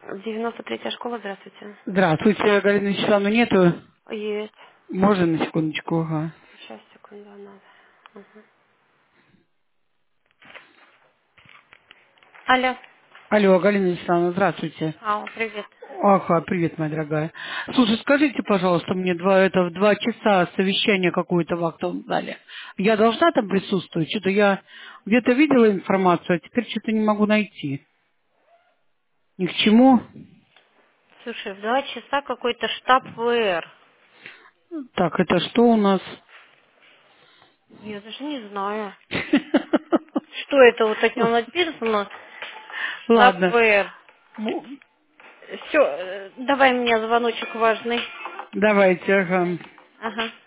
93-я школа, здравствуйте. Здравствуйте, Галина Вячеславовна, нету? Есть. Можно на секундочку? Ага. Сейчас, секунду, надо. Мгм. Алло. Алло, Галина Вячеславовна, здравствуйте. Привет. Ага, привет, моя дорогая. Слушай, скажите, пожалуйста, мне в 2 часа совещание какое-то в актовом зале. Я должна там присутствовать? Что-то я где-то видела информацию, а теперь что-то не могу найти. Ни к чему. Слушай, в 2 часа какой-то штаб ВР. Так, это что у нас? Я даже не знаю. Что это вот от него написано? Штаб Ладно. ВР. Ну, Все, давай мне звоночек важный. давайте, ага. Ага.